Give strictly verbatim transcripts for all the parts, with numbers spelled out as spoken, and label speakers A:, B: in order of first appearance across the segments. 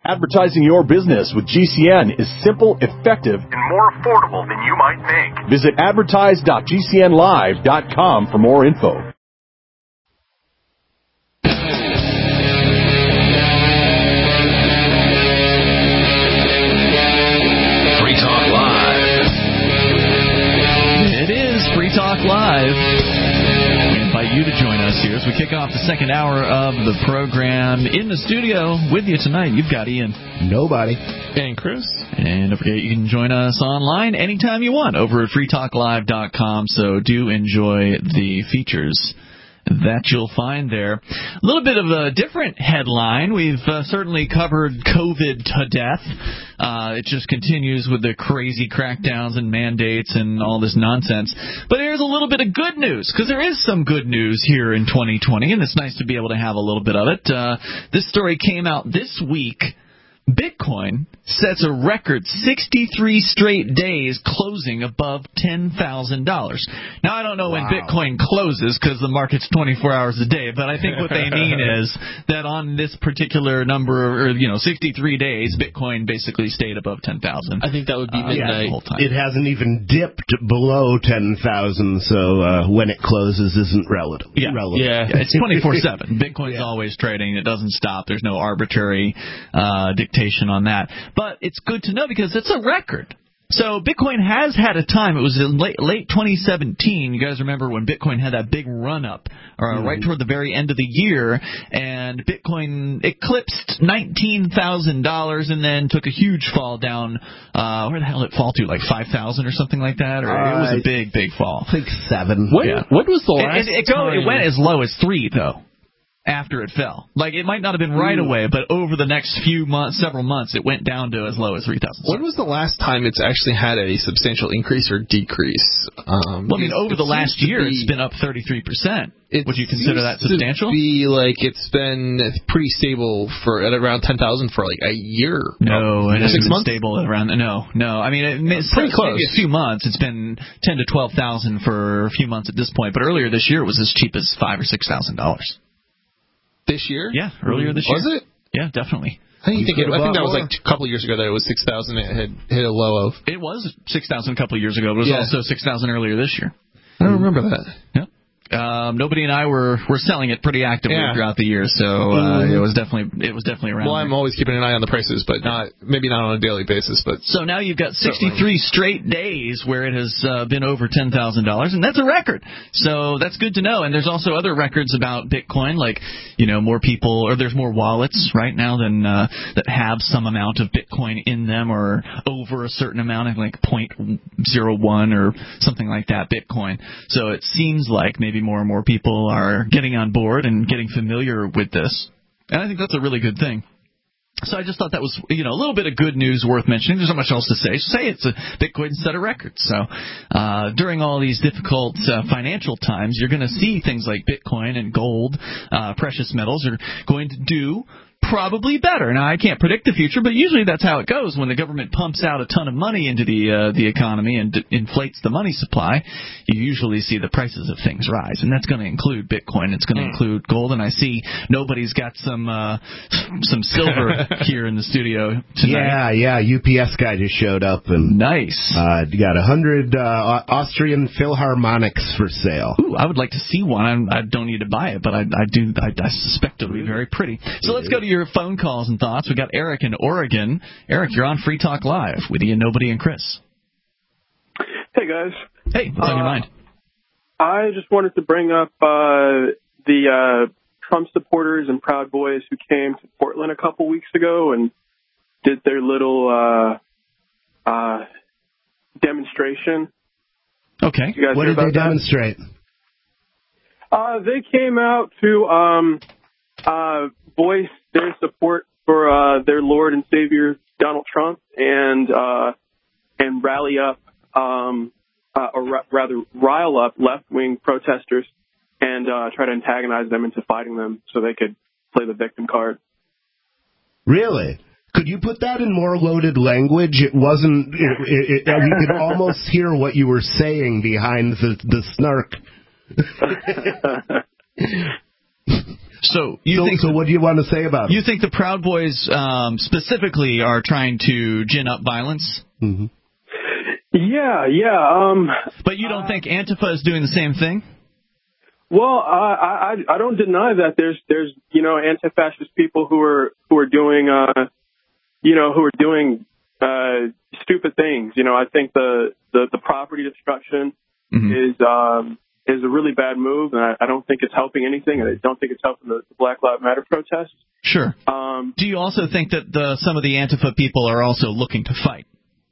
A: Advertising your business with G C N is simple, effective, and more affordable than you might think. Visit advertise dot g c n live dot com for more info.
B: Free Talk Live.
C: It is Free Talk Live. Invite you to join us here as we kick off the second hour of the program. In the studio with you tonight, you've got Ian.
D: Nobody.
C: And Chris. And don't forget, you can join us online anytime you want over at free talk live dot com, so do enjoy the features that you'll find there. A little bit of a different headline. We've uh, certainly covered COVID to death. Uh, it just continues with the crazy crackdowns and mandates and all this nonsense. But here's a little bit of good news, because there is some good news here in twenty twenty, and it's nice to be able to have a little bit of it. Uh, this story came out this week. Bitcoin sets a record sixty-three straight days closing above ten thousand dollars. Now, I don't know wow. when Bitcoin closes because the market's twenty-four hours a day, but I think what they mean is that on this particular number, or, you know, sixty-three days, Bitcoin basically stayed above ten thousand.
E: I think that would be midnight.
C: Uh, the whole time.
D: It hasn't even dipped below ten thousand, so uh, when it closes isn't relevant.
C: Yeah,
D: relevant.
C: yeah. yeah it's twenty-four seven. Bitcoin's yeah. always trading. It doesn't stop. There's no arbitrary uh, dictation on that. But it's good to know because it's a record. So Bitcoin has had a time. It was in late, late twenty seventeen. You guys remember when Bitcoin had that big run-up uh, mm-hmm. right toward the very end of the year, and Bitcoin eclipsed nineteen thousand dollars and then took a huge fall down. Uh, where the hell did it fall to? Like five thousand or something like that? Or uh, it was a big, big fall.
D: I think seven.
C: When, yeah.
E: What was the last
C: it, it, it, go, it went as low as three, though. After it fell. Like, it might not have been right away, but over the next few months, several months, it went down to as low as three thousand.
E: When was the last time it's actually had a substantial increase or decrease? Um,
C: well, I mean, over the last year, be, it's been up thirty-three percent. Would you consider that substantial?
E: It be like it's been pretty stable for at around ten thousand for like a year.
C: No, it hasn't
E: six
C: been
E: months?
C: stable at around. No, no. I mean, it, it's
E: pretty close.
C: Maybe a few months. It's been ten to twelve thousand for a few months at this point. But earlier this year, it was as cheap as five or six thousand dollars.
E: This year?
C: Yeah, earlier this
E: was
C: year.
E: Was it?
C: Yeah, definitely.
E: I think, it, I think that was like a couple of years ago that it was six thousand. It had hit a low of.
C: It was six thousand a couple of years ago. But it was
E: yeah.
C: also six thousand earlier this year.
E: I don't remember that.
C: Yeah. Um, nobody and I were, were selling it pretty actively
E: yeah.
C: throughout the year, so uh, it was definitely it was definitely around.
E: Well,
C: there.
E: I'm always keeping an eye on the prices, but not maybe not on a daily basis. But
C: so now you've got sixty-three straight days where it has uh, been over ten thousand dollars, and that's a record. So that's good to know. And there's also other records about Bitcoin, like you know more people or there's more wallets right now than uh, that have some amount of Bitcoin in them or over a certain amount, like zero point zero one or something like that Bitcoin. So it seems like maybe more and more people are getting on board and getting familiar with this. And I think that's a really good thing. So I just thought that was, you know, a little bit of good news worth mentioning. There's not much else to say. Just say it's a Bitcoin set of records. So uh, during all these difficult uh, financial times, you're going to see things like Bitcoin and gold, uh, precious metals are going to do probably better. Now, I can't predict the future, but usually that's how it goes. When the government pumps out a ton of money into the uh, the economy and d- inflates the money supply, you usually see the prices of things rise, and that's going to include Bitcoin. It's going to mm. include gold, and I see nobody's got some uh, some silver here in the studio tonight.
D: Yeah, yeah, U P S guy just showed up. and
C: Nice.
D: Uh, you got a hundred uh, Austrian Philharmonics for sale.
C: Ooh, I would like to see one. I'm, I don't need to buy it, but I, I do. I, I suspect it'll be very pretty. So let's go to your phone calls and thoughts. We got Eric in Oregon. Eric, you're on Free Talk Live with Ian, Nobody, and Chris.
F: Hey, guys.
C: Hey, what's uh, on your mind?
F: I just wanted to bring up uh, the uh, Trump supporters and Proud Boys who came to Portland a couple weeks ago and did their little uh, uh, demonstration.
C: Okay.
F: You guys
D: what
F: hear
D: did they
F: that?
D: demonstrate?
F: Uh, they came out to um, uh, voice their support for uh, their Lord and Savior Donald Trump and uh, and rally up, um, uh, or ra- rather rile up left-wing protesters and uh, try to antagonize them into fighting them so they could play the victim card.
D: Really? Could you put that in more loaded language? It wasn't. It, it, it, we could almost hear what you were saying behind the the snark.
C: So you
D: so,
C: think?
D: So what do you want to say about it?
C: You think the Proud Boys um, specifically are trying to gin up violence?
D: Mm-hmm.
F: Yeah, yeah. Um,
C: but you don't uh, think Antifa is doing the same thing?
F: Well, I, I I don't deny that there's there's you know anti-fascist people who are who are doing uh you know who are doing uh stupid things. You know, I think the the, the property destruction mm-hmm. is um is a really bad move, and I, I don't think it's helping anything. I don't think it's helping the, the Black Lives Matter protests.
C: Sure.
F: Um,
C: Do you also think that the some of the Antifa people are also looking to fight?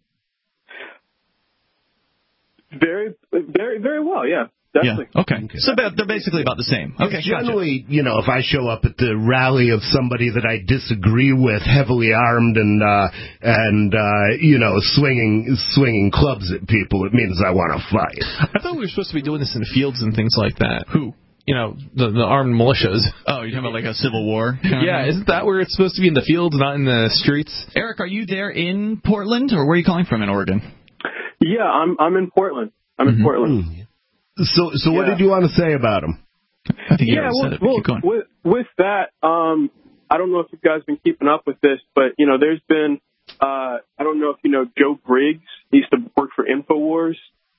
F: Very, very, very well. Yeah. Definitely.
C: Yeah. Okay. okay. So about, they're basically about the same. Okay.
D: Generally,
C: gotcha.
D: you know, if I show up at the rally of somebody that I disagree with, heavily armed and uh, and uh, you know, swinging swinging clubs at people, it means I want to fight.
E: I thought we were supposed to be doing this in fields and things like that.
C: Who?
E: You know, the, the armed militias.
C: Oh, you're talking about like a civil war?
E: Yeah, isn't that where it's supposed to be, in the fields, not in the streets?
C: Eric, are you there in Portland, or where are you calling from in Oregon?
F: Yeah, I'm I'm in Portland. I'm
C: mm-hmm.
F: in Portland.
D: So, so what yeah. did you want to say about him?
C: I think you
F: yeah,
C: already
F: well,
C: said it, but
F: well
C: keep going.
F: with with that, um, I don't know if you guys been keeping up with this, but you know, there's been uh, I don't know if you know Joe Briggs. He used to work for InfoWars.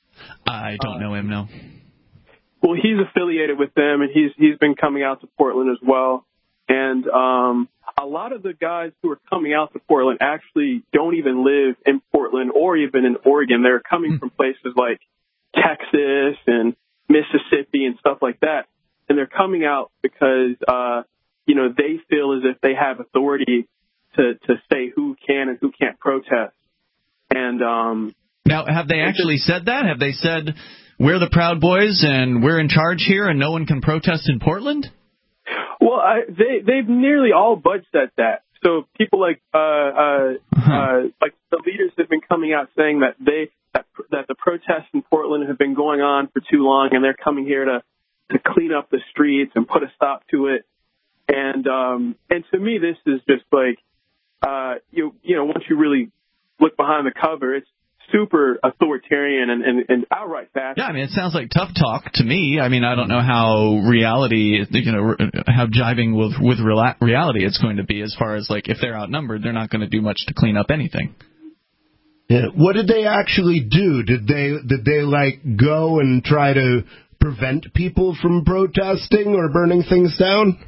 C: I don't uh, know him, no.
F: Well, he's affiliated with them, and he's he's been coming out to Portland as well. And um, a lot of the guys who are coming out to Portland actually don't even live in Portland or even in Oregon. They're coming mm. from places like Texas and Mississippi and stuff like that. And they're coming out because, uh, you know, they feel as if they have authority to, to say who can and who can't protest. And um,
C: now, have they actually just, said that? Have they said, we're the Proud Boys and we're in charge here and no one can protest in Portland?
F: Well, I, they, they've nearly all but said that. So people like uh, uh, uh-huh. uh, like the leaders have been coming out saying that they that, that the protests in Portland have been going on for too long, and they're coming here to to clean up the streets and put a stop to it. And um, and to me, this is just like uh, you you know once you really look behind the cover, it's super authoritarian and, and, and outright fascist.
C: Yeah, I mean, it sounds like tough talk to me. I mean, I don't know how reality, you know, how jiving with with reality it's going to be as far as, like, if they're outnumbered, they're not going to do much to clean up anything.
D: Yeah. What did they actually do? Did they, did they, like, go and try to prevent people from protesting or burning things down?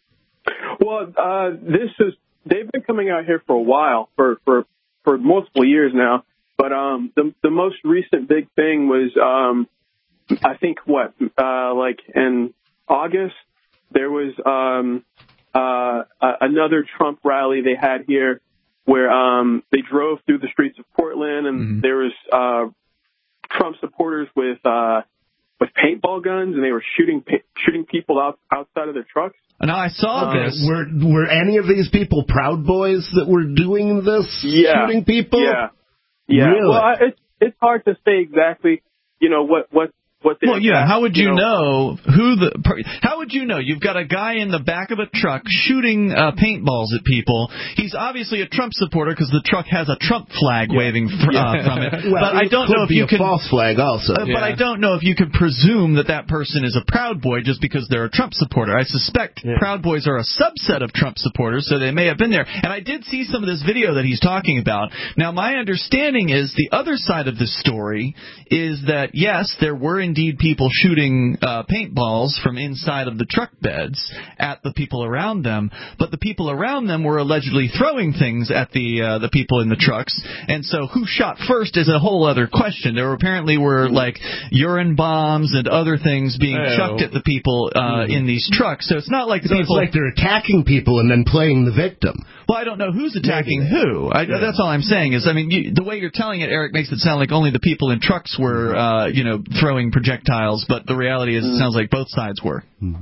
F: Well, uh, this is, they've been coming out here for a while, for, for, for multiple years now. But um, the the most recent big thing was, um, I think, what, uh, like in August, there was um, uh, another Trump rally they had here where um, they drove through the streets of Portland, and mm-hmm. there was uh, Trump supporters with uh, with paintball guns, and they were shooting shooting people out outside of their trucks.
C: Now, I saw
F: um,
C: this.
D: Were were any of these people Proud Boys that were doing this,
F: yeah,
D: shooting people?
F: Yeah. Yeah,
D: really?
F: well, I, it's it's hard to say exactly, you know, what what what they.
C: Well, yeah. How would you,
F: you
C: know, know who the? How would you know? You've got a guy in the back of a truck shooting uh, paintballs at people. He's obviously a Trump supporter because the truck has a Trump flag yeah. waving fr-
D: yeah.
C: uh, from it.
D: Well,
C: but I don't
D: could
C: know if
D: be
C: you
D: a
C: can
D: false flag also.
C: Uh,
D: yeah.
C: But I don't know if you can presume that that person is a Proud Boy just because they're a Trump supporter. I suspect yeah. Proud Boys are a subset of Trump supporters, so they may have been there. And I did see some of this video that he's talking about. Now, my understanding is the other side of the story is that yes, there were indeed people shooting. Uh, paintballs from inside of the truck beds at the people around them, but the people around them were allegedly throwing things at the uh, the people in the trucks, and so who shot first is a whole other question. There apparently were like urine bombs and other things being oh. chucked at the people uh, mm. in these trucks, so it's not like the
D: so
C: people...
D: it's like they're attacking people and then playing the victim.
C: Well, I don't know who's attacking Maybe. who. I, yeah. That's all I'm saying is, I mean, you, the way you're telling it, Eric, makes it sound like only the people in trucks were, uh, you know, throwing projectiles, but the reality is it sounds like both sides were.
F: Mm-hmm.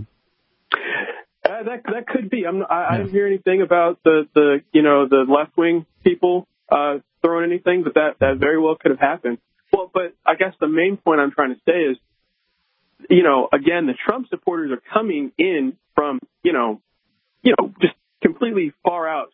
F: Uh, that that could be. I'm, I, yeah. I didn't hear anything about the, the you know, the left-wing people uh, throwing anything, but that, that very well could have happened. Well, but I guess the main point I'm trying to say is, you know, again, the Trump supporters are coming in from, you know, you know, just completely far out states.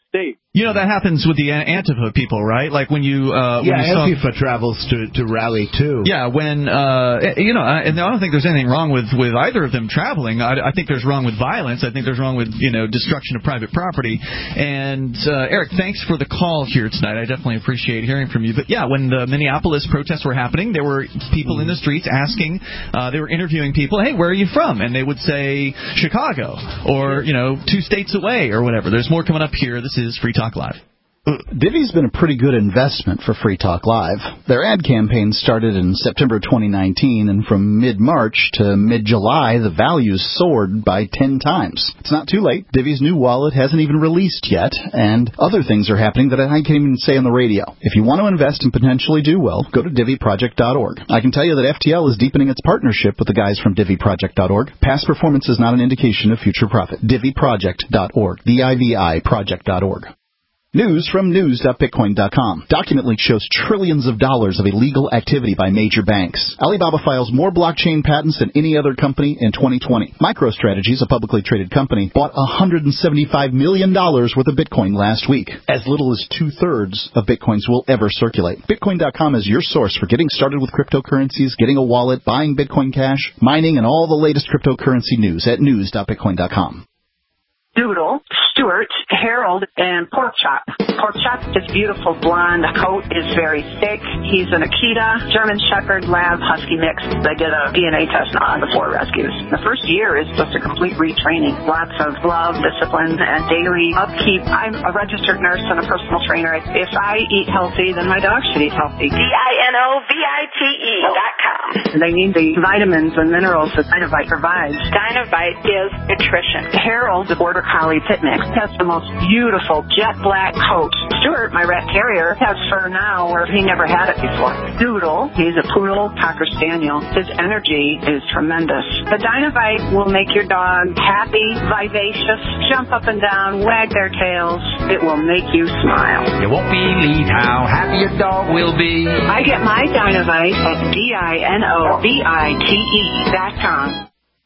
C: You know, that happens with the Antifa people, right? Like when you... Uh,
D: yeah,
C: when you
D: Antifa saw, travels to, to rally, too.
C: Yeah, when, uh, you know, and I don't think there's anything wrong with, with either of them traveling. I, I think there's wrong with violence. I think there's wrong with, you know, destruction of private property. And, uh, Eric, thanks for the call here tonight. I definitely appreciate hearing from you. But, yeah, when the Minneapolis protests were happening, there were people in the streets asking, uh, they were interviewing people, hey, where are you from? And they would say Chicago or, you know, two states away or whatever. There's more coming up here. This is Free Talk Live.
G: Divvy's been a pretty good investment for Free Talk Live. Their ad campaign started in September twenty nineteen, and from mid-March to mid-July, the values soared by ten times. It's not too late. Divvy's new wallet hasn't even released yet, and other things are happening that I can't even say on the radio. If you want to invest and potentially do well, go to Divvy Project dot org. I can tell you that F T L is deepening its partnership with the guys from Divvy Project dot org. Past performance is not an indication of future profit. Divvy Project dot org. D I V I Project dot org. News from news dot bitcoin dot com. Document leak shows trillions of dollars of illegal activity by major banks. Alibaba files more blockchain patents than any other company in twenty twenty. MicroStrategy, a publicly traded company, bought one hundred seventy-five million dollars worth of Bitcoin last week. As little as two-thirds of Bitcoins will ever circulate. Bitcoin dot com is your source for getting started with cryptocurrencies, getting a wallet, buying Bitcoin Cash, mining, and all the latest cryptocurrency news at news dot bitcoin dot com.
H: Doodle, Stuart, Harold, and Pork Chop. Pork Chop, his beautiful blonde coat is very thick. He's an Akita, German Shepherd, Lab, Husky mix. They did a D N A test on the four rescues. The first year is just a complete retraining. Lots of love, discipline, and daily upkeep. I'm a registered nurse and a personal trainer. If I eat healthy, then my dog should eat healthy. D I N O V I T E dot com. They need the vitamins and minerals that Dynovite provides.
I: Dynovite is nutrition.
H: Harold, the Border Collie Pit Mix, has the most beautiful jet black coat. Stuart, my rat terrier, has fur now where he never had it before. Doodle, he's a poodle Cocker Spaniel. His energy is tremendous. The Dynovite will make your dog happy, vivacious, jump up and down, wag their tails. It will make you smile.
J: You won't believe how happy your dog will be.
H: I get my Dynovite at D I N O V I T E dot com.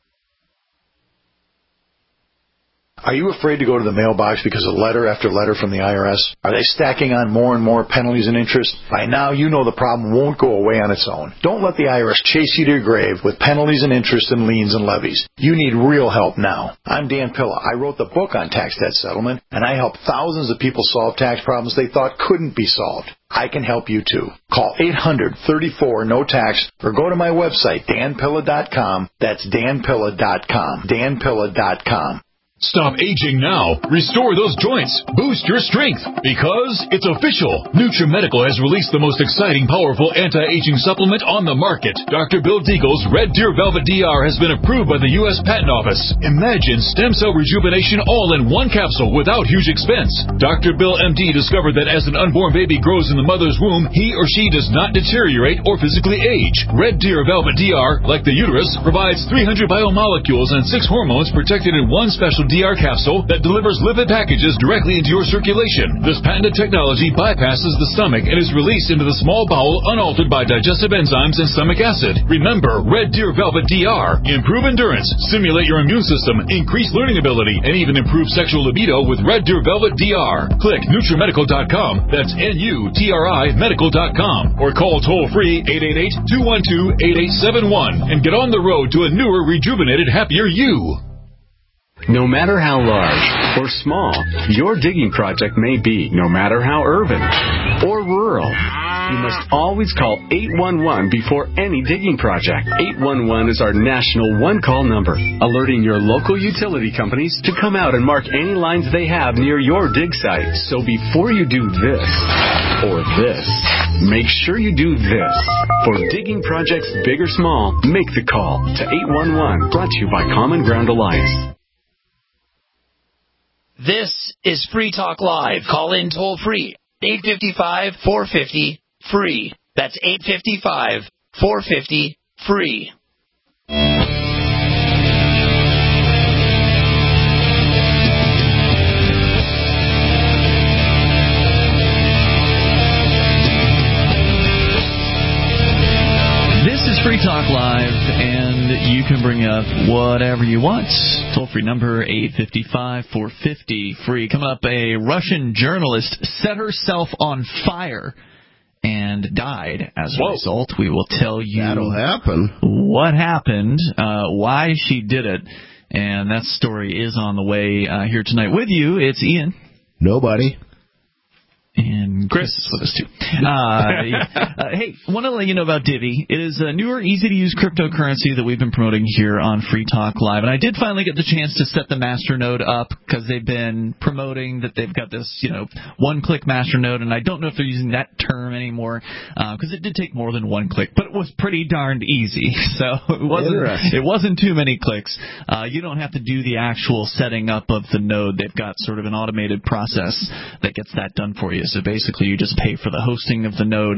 K: Are you afraid to go to the mailbox because of letter after letter from the I R S? Are they stacking on more and more penalties and interest? By now, you know the problem won't go away on its own. Don't let the I R S chase you to your grave with penalties and interest and liens and levies. You need real help now. I'm Dan Pilla. I wrote the book on tax debt settlement, and I help thousands of people solve tax problems they thought couldn't be solved. I can help you too. Call eight hundred, thirty-four, no tax or go to my website, dan pilla dot com. That's dan pilla dot com. dan pilla dot com.
A: Stop aging now. Restore those joints. Boost your strength. Because it's official. NutriMedical has released the most exciting, powerful anti-aging supplement on the market. Doctor Bill Deagle's Red Deer Velvet D R has been approved by the U S Patent Office. Imagine stem cell rejuvenation all in one capsule without huge expense. Doctor Bill M D discovered that as an unborn baby grows in the mother's womb, he or she does not deteriorate or physically age. Red Deer Velvet D R, like the uterus, provides three hundred biomolecules and six hormones protected in one special D R capsule that delivers lipid packages directly into your circulation. This patented technology bypasses the stomach and is released into the small bowel unaltered by digestive enzymes and stomach acid. Remember, Red Deer Velvet D R. Improve endurance, stimulate your immune system, increase learning ability, and even improve sexual libido with Red Deer Velvet D R. Click NutriMedical dot com. That's N U T R I Medical dot com. Or call toll-free eight eight eight, two one two, eight eight seven one and get on the road to a newer, rejuvenated, happier you.
L: No matter how large or small your digging project may be, no matter how urban or rural, you must always call eight one one before any digging project. eight one one is our national one-call number, alerting your local utility companies to come out and mark any lines they have near your dig site. So before you do this or this, make sure you do this. For digging projects big or small, make the call to eight one one, brought to you by Common Ground Alliance.
M: This is Free Talk Live. Call in toll free. eight five five, four five zero, free. That's eight five five, four five zero, free.
C: This is Free Talk Live, and You can bring up whatever you want. Toll-free number, eight five five, four five zero, free. Coming up, a Russian journalist set herself on fire and died as a Whoa. result. We will tell you
D: That'll happen.
C: what happened, uh, why she did it, and that story is on the way uh, here tonight with you. It's Ian.
D: Nobody.
C: And Chris is with us, too. Uh, uh, hey, want to let you know about Divvy. It is a newer, easy-to-use cryptocurrency that we've been promoting here on Free Talk Live. And I did finally get the chance to set the masternode up because they've been promoting that they've got this, you know, one-click masternode. And I don't know if they're using that term anymore because uh, it did take more than one click. But it was pretty darned easy. So it wasn't, it wasn't too many clicks. Uh, you don't have to do the actual setting up of the node. They've got sort of an automated process that gets that done for you. So basically, you just pay for the hosting of the node,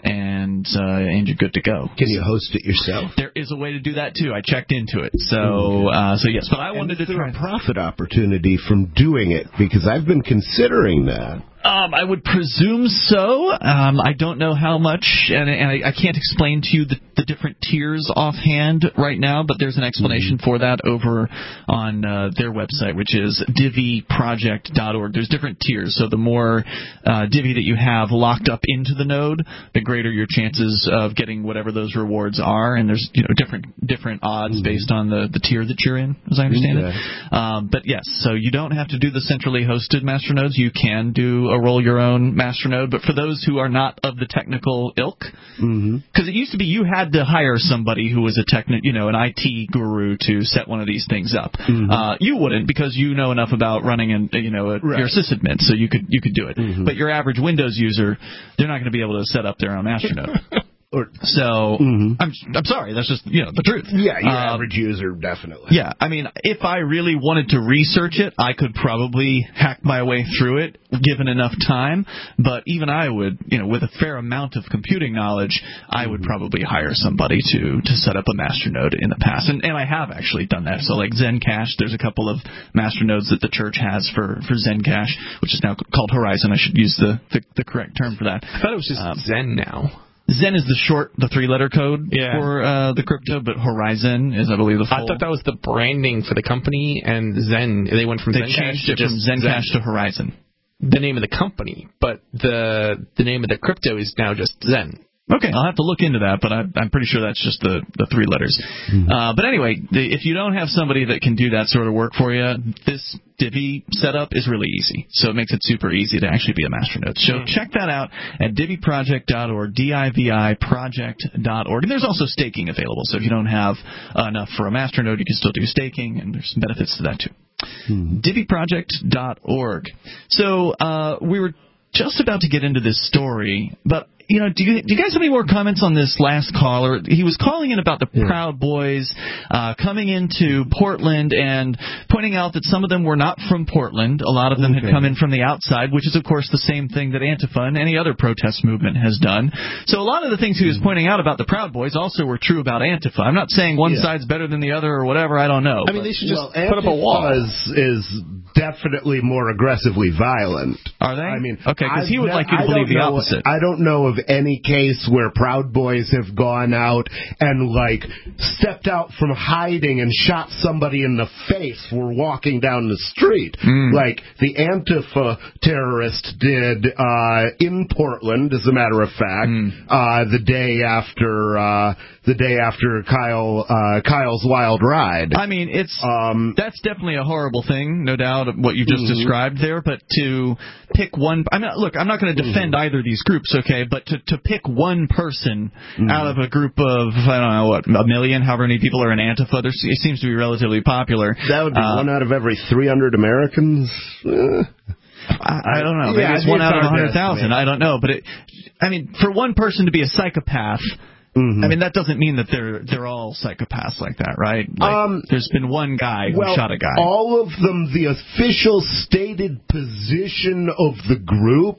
C: and uh, and you're good to go.
D: Can you host it yourself?
C: There is a way to do that too. I checked into it. So uh, so yes, but I
D: and
C: wanted to try
D: a profit opportunity from doing it because I've been considering that.
C: Um, I would presume so. Um, I don't know how much, and, and I, I can't explain to you the, the different tiers offhand right now, but there's an explanation for that over on uh, their website, which is divvy project dot org. There's different tiers, so the more uh, Divvy that you have locked up into the node, the greater your chances of getting whatever those rewards are, and there's you know different different odds mm-hmm. based on the, the tier that you're in, as I understand
D: yeah.
C: it. Um, but yes, so you don't have to do the centrally hosted masternodes. You can do a roll your own masternode, but for those who are not of the technical ilk, because
D: mm-hmm.
C: it used to be you had to hire somebody who was a techni- you know, an I T guru to set one of these things up.
D: Mm-hmm.
C: Uh, you wouldn't because you know enough about running an, you know, a,
D: right.
C: your sysadmin, so you could you could do it.
D: Mm-hmm.
C: But your average Windows user, they're not going to be able to set up their own masternode.
D: Or,
C: so
D: mm-hmm.
C: I'm I'm sorry, that's just you know the truth.
D: Yeah, your
C: um,
D: average user definitely.
C: Yeah, I mean, if I really wanted to research it, I could probably hack my way through it, given enough time. But even I would, you know, with a fair amount of computing knowledge, I would probably hire somebody to to set up a masternode in the past, and and I have actually done that. So like Zencash, there's a couple of masternodes that the church has for for Zencash, which is now called Horizon. I should use the the, the correct term for that.
E: I thought it was just um, Zen now.
C: Zen is the short, the three-letter code
E: yeah.
C: for uh, the crypto, but Horizon is, I believe, the full.
E: I thought that was the branding for the company, and Zen, they went from
C: they
E: Zencash
C: changed it
E: to
C: from Zencash
E: Zen.
C: to Horizon.
E: The name of the company, but the the name of the crypto is now just Zen.
C: Okay, I'll have to look into that, but I, I'm pretty sure that's just the, the three letters. Mm-hmm. Uh, but anyway, the, if you don't have somebody that can do that sort of work for you, this Divvy setup is really easy. So it makes it super easy to actually be a masternode. So mm-hmm. check that out at divvy project dot org, D I V I project dot org. And there's also staking available. So if you don't have enough for a masternode, you can still do staking, and there's some benefits to that too. Mm-hmm. divvy project dot org. So uh, we were just about to get into this story, but you know, do you, do you guys have any more comments on this last caller? He was calling in about the yeah. Proud Boys uh, coming into Portland and pointing out that some of them were not from Portland. A lot of them okay. had come in from the outside, which is, of course, the same thing that Antifa and any other protest movement has done. So a lot of the things he was pointing out about the Proud Boys also were true about Antifa. I'm not saying one yeah. side's better than the other or whatever. I don't know.
E: I mean, they should just
D: well,
E: put up a wall.
D: Is, is definitely more aggressively violent.
C: Are they?
D: I mean,
C: okay, because he would like you to believe the
D: know,
C: opposite.
D: I don't know of any case where Proud Boys have gone out and, like, stepped out from hiding and shot somebody in the face for walking down the street.
C: Mm.
D: Like the Antifa terrorist did uh, in Portland, as a matter of fact,
C: mm.
D: uh, the day after uh, the day after Kyle uh, Kyle's Wild Ride.
C: I mean, it's
D: um,
C: that's definitely a horrible thing, no doubt, what you just mm-hmm. described there, but to pick one... I mean, look, I'm not going to defend mm-hmm. either of these groups, okay, but to, to pick one person mm-hmm. out of a group of, I don't know, what, a million, however many people are in Antifa, there, it seems to be relatively popular.
D: That would be uh, one out of every three hundred Americans? Uh.
C: I, I don't know. Maybe
D: yeah,
C: it's one out of one hundred thousand. I don't know. But, it, I mean, for one person to be a psychopath... Mm-hmm. I mean, that doesn't mean that they're they're all psychopaths like that, right? Like,
D: um,
C: there's been one guy who
D: well,
C: shot a guy.
D: All of them, the official stated position of the group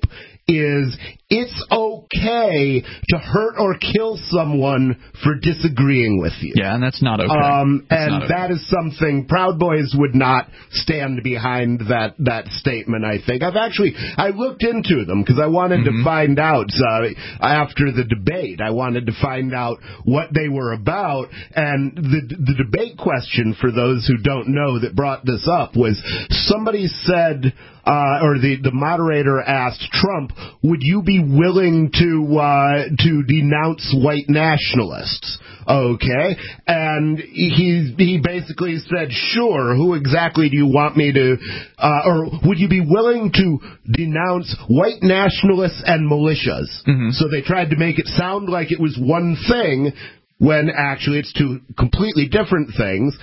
D: is it's okay to hurt or kill someone for disagreeing with you.
C: Yeah, and that's not okay.
D: Um,
C: that's
D: and
C: not okay.
D: that is something Proud Boys would not stand behind that, that statement, I think. I've actually, I looked into them because I wanted mm-hmm. to find out, uh, after the debate, I wanted to find out what they were about, and the, the debate question, for those who don't know that brought this up, was somebody said, uh, or the, the moderator asked Trump, would you be willing to, uh, to denounce white nationalists? Okay. And he, he basically said, sure, who exactly do you want me to, uh, or would you be willing to denounce white nationalists and militias? Mm-hmm. So they tried to make it sound like it was one thing, when actually it's two completely different things.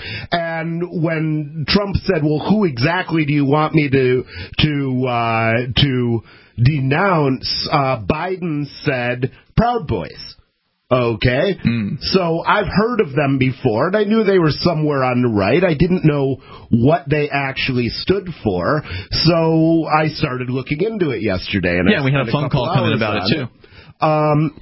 D: And when Trump said, well, who exactly do you want me to to uh, to denounce, uh, Biden said, Proud Boys. Okay, mm. So I've heard of them before, and I knew they were somewhere on the right. I didn't know what they actually stood for, so I started looking into it yesterday. And
C: yeah, I we had a phone call coming about it, too.
D: It. Um,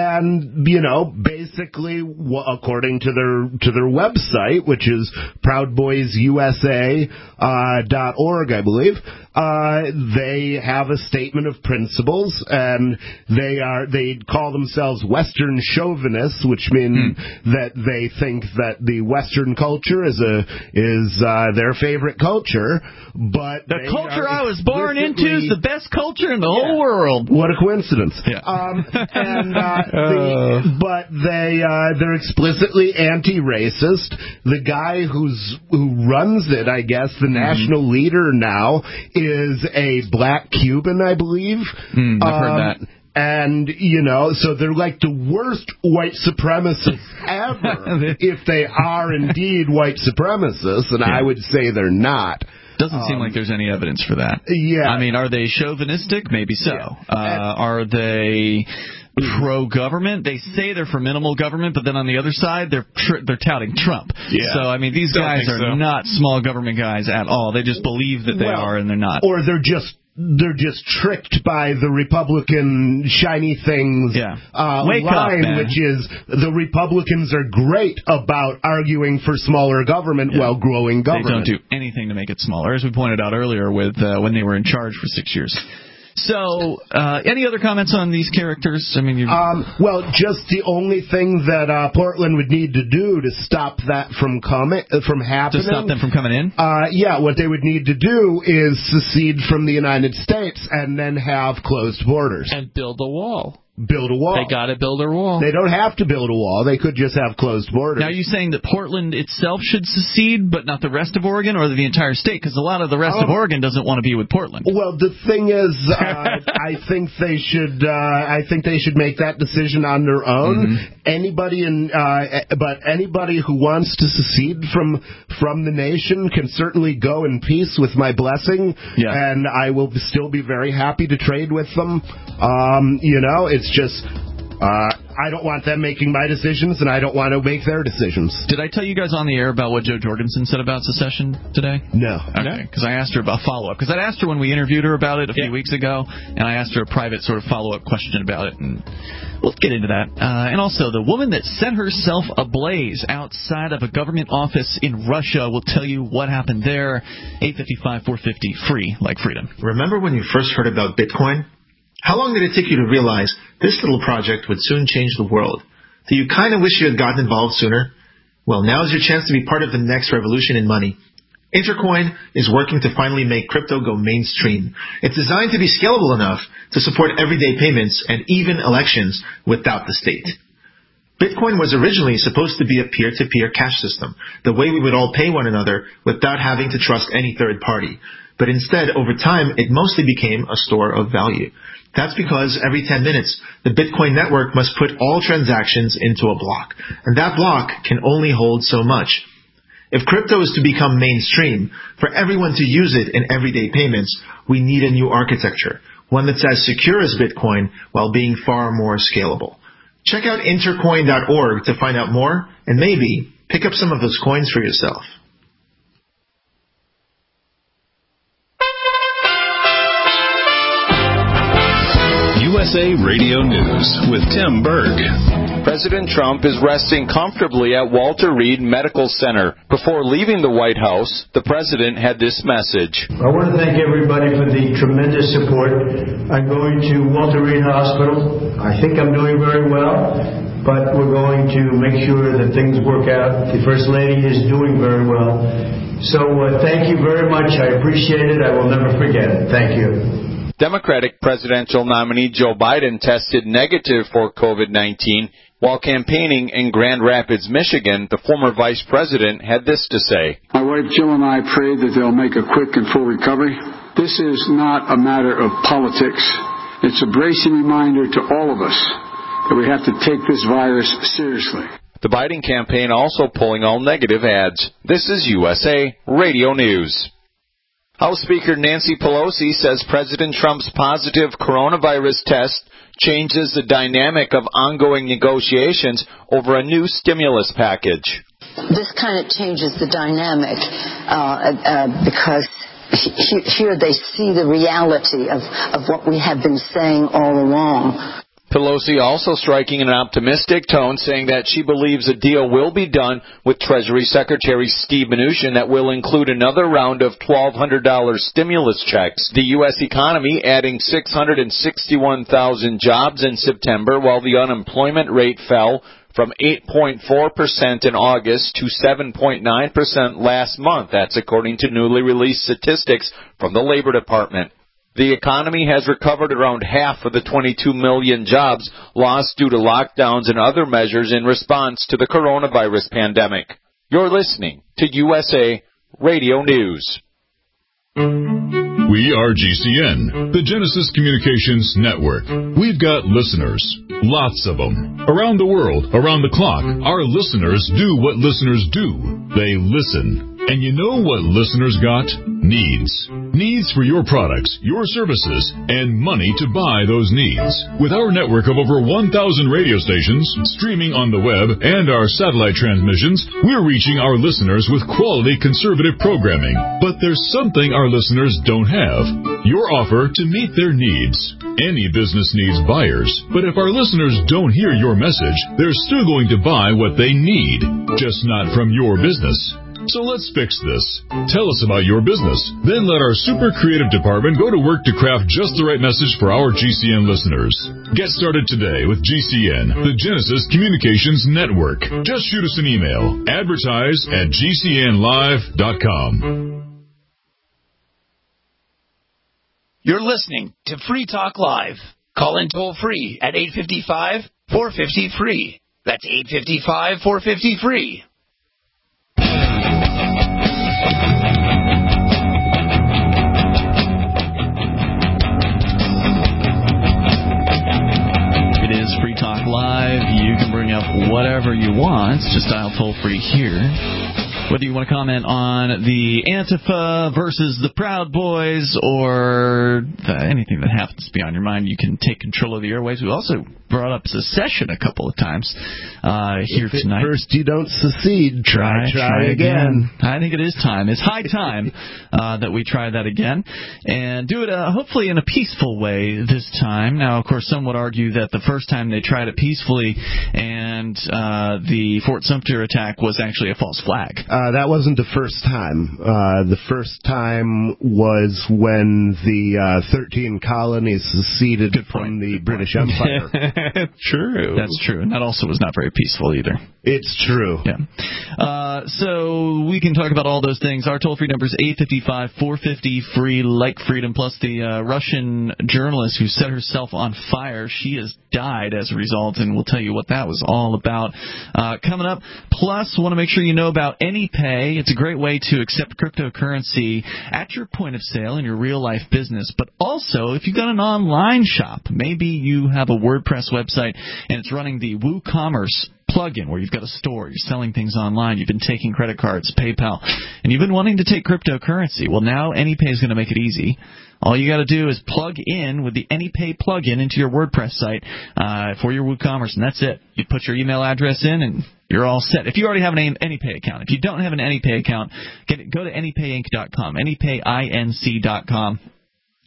D: And, you know, basically, according to their to their website, which is proud boys u s a dot org, I believe, uh, they have a statement of principles, and they are they call themselves Western chauvinists, which means hmm. that they think that the Western culture is a is uh, their favorite culture. But
C: the culture I was born into is the best culture in the yeah. whole world.
D: What a coincidence!
C: Yeah.
D: Um, and uh, The, but they uh, they're explicitly anti-racist. The guy who's who runs it, I guess, the mm-hmm. national leader now, is a black Cuban, I believe.
C: Mm, I've
D: um,
C: heard that.
D: And, you know, so they're like the worst white supremacists ever, if they are indeed white supremacists, and yeah. I would say they're not.
C: Doesn't seem um, like there's any evidence for that.
D: Yeah.
C: I mean, are they chauvinistic? Maybe so.
D: Yeah.
C: Uh, are they pro-government? They say they're for minimal government, but then on the other side, they're tr- they're touting Trump.
D: Yeah.
C: So, I mean, these
D: Don't
C: guys are
D: so.
C: not small government guys at all. They just believe that they
D: well,
C: are, and they're not.
D: Or they're just they're just tricked by the Republican shiny things
C: yeah.
D: uh,
C: Wake
D: line,
C: up, man.
D: which is the Republicans are great about arguing for smaller government yeah. while growing government.
C: They don't do anything to make it smaller, as we pointed out earlier with uh, when they were in charge for six years. So, uh, any other comments on these characters? I mean,
D: um, well, just the only thing that uh, Portland would need to do to stop that from coming, uh, from happening,
C: to stop them from coming in.
D: Uh, yeah, what they would need to do is secede from the United States and then have closed borders
E: and build a wall.
D: Build a wall.
E: They got to build a wall.
D: They don't have to build a wall. They could just have closed borders.
C: Now, are you saying that Portland itself should secede, but not the rest of Oregon, or the entire state? Because a lot of the rest um, of Oregon doesn't want to be with Portland.
D: Well, the thing is, uh, I think they should. Uh, I think they should make that decision on their own. Mm-hmm. Anybody in, uh, but anybody who wants to secede from from the nation can certainly go in peace with my blessing,
C: yeah.
D: and I will still be very happy to trade with them. Um, you know, it's just. Uh, I don't want them making my decisions, and I don't want to make their decisions.
C: Did I tell you guys on the air about what Jo Jorgensen said about secession today?
D: No.
C: Okay, because I asked her about follow-up. Because I asked her when we interviewed her about it a few yeah. weeks ago, and I asked her a private sort of follow-up question about it, and we'll get into that. Uh, and also, the woman that set herself ablaze outside of a government office in Russia will tell you what happened there. eight fifty-five, four fifty, free, like freedom.
N: Remember when you first heard about Bitcoin? How long did it take you to realize this little project would soon change the world? Do you kind of wish you had gotten involved sooner? Well, now is your chance to be part of the next revolution in money. Intercoin is working to finally make crypto go mainstream. It's designed to be scalable enough to support everyday payments and even elections without the state. Bitcoin was originally supposed to be a peer-to-peer cash system, the way we would all pay one another without having to trust any third party. But instead, over time, it mostly became a store of value. That's because every ten minutes, the Bitcoin network must put all transactions into a block, and that block can only hold so much. If crypto is to become mainstream, for everyone to use it in everyday payments, we need a new architecture, one that's as secure as Bitcoin while being far more scalable. Check out intercoin dot org to find out more, and maybe pick up some of those coins for yourself.
A: S A Radio News with Tim Berg.
O: President Trump is resting comfortably at Walter Reed Medical Center. Before leaving the White House, the president had this message.
P: I want to thank everybody for the tremendous support. I'm going to Walter Reed Hospital. I think I'm doing very well, but we're going to make sure that things work out. The First Lady is doing very well. So uh, thank you very much. I appreciate it. I will never forget it. Thank you.
O: Democratic presidential nominee Joe Biden tested negative for COVID nineteen. While campaigning in Grand Rapids, Michigan, the former vice president had this to say.
Q: My wife Jill and I pray that they'll make a quick and full recovery. This is not a matter of politics. It's a bracing reminder to all of us that we have to take this virus seriously.
O: The Biden campaign also pulling all negative ads. This is U S A Radio News. House Speaker Nancy Pelosi says President Trump's positive coronavirus test changes the dynamic of ongoing negotiations over a new stimulus package.
R: This kind of changes the dynamic uh, uh, because here they see the reality of, of what we have been saying all along.
O: Pelosi also striking an optimistic tone, saying that she believes a deal will be done with Treasury Secretary Steve Mnuchin that will include another round of twelve hundred dollars stimulus checks. The U S economy adding six hundred sixty-one thousand jobs in September, while the unemployment rate fell from eight point four percent in August to seven point nine percent last month. That's according to newly released statistics from the Labor Department. The economy has recovered around half of the twenty-two million jobs lost due to lockdowns and other measures in response to the coronavirus pandemic. You're listening to U S A Radio News.
A: We are G C N, the Genesis Communications Network. We've got listeners, lots of them. Around the world, around the clock, our listeners do what listeners do. They listen. And you know what listeners got? Needs. Needs for your products, your services, and money to buy those needs. With our network of over one thousand radio stations, streaming on the web, and our satellite transmissions, we're reaching our listeners with quality conservative programming. But there's something our listeners don't have. Your offer to meet their needs. Any business needs buyers, but if our listeners don't hear your message, they're still going to buy what they need, just not from your business. So let's fix this. Tell us about your business. Then let our super creative department go to work to craft just the right message for our G C N listeners. Get started today with G C N, the Genesis Communications Network. Just shoot us an email. Advertise at G C N live dot com.
M: You're listening to Free Talk Live. Call in toll free at eight five five, four five zero, free. That's eight five five, four five zero, free.
C: It is Free Talk Live. You can bring up whatever you want. Just dial toll free here. Whether you want to comment on the Antifa versus the Proud Boys or the, anything that happens to be on your mind, you can take control of the airwaves. We also brought up secession a couple of times uh, here
D: if
C: tonight.
D: First you don't secede, try, try, try, try again.
C: again. I think it is time. It's high time uh, that we try that again and do it uh, hopefully in a peaceful way this time. Now, of course, some would argue that the first time they tried it peacefully and uh, the Fort Sumter attack was actually a false flag.
D: Uh, that wasn't the first time. Uh, the first time was when the uh, thirteen colonies seceded from the Good British point. Empire.
C: True. That's true. And that also was not very peaceful either.
D: It's true.
C: Yeah. Uh, so we can talk about all those things. Our toll-free number is eight five five, four five zero, free, like freedom, plus the uh, Russian journalist who set herself on fire. She has died as a result, and we'll tell you what that was all about. Uh, coming up, plus, want to make sure you know about AnyPay. It's a great way to accept cryptocurrency at your point of sale in your real-life business, but also if you've got an online shop, maybe you have a WordPress website and it's running the WooCommerce plugin where you've got a store, you're selling things online, you've been taking credit cards, PayPal, and you've been wanting to take cryptocurrency. Well, now AnyPay is going to make it easy. All you got to do is plug in with the AnyPay plugin into your WordPress site uh, for your WooCommerce, and that's it. You put your email address in, and you're all set. If you already have an AnyPay account, if you don't have an AnyPay account, get it, go to AnyPay Inc dot com, AnyPay Inc dot com.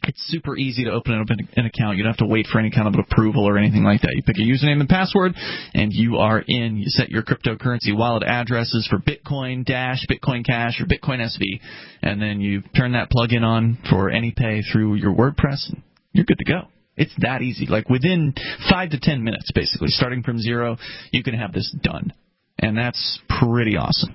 C: It's super easy to open up an account. You don't have to wait for any kind of approval or anything like that. You pick a username and password, and you are in. You set your cryptocurrency wallet addresses for Bitcoin, Dash, Bitcoin Cash, or Bitcoin S V, and then you turn that plugin on for AnyPay through your WordPress, and you're good to go. It's that easy. Like within five to ten minutes, basically, starting from zero, you can have this done. And that's pretty awesome.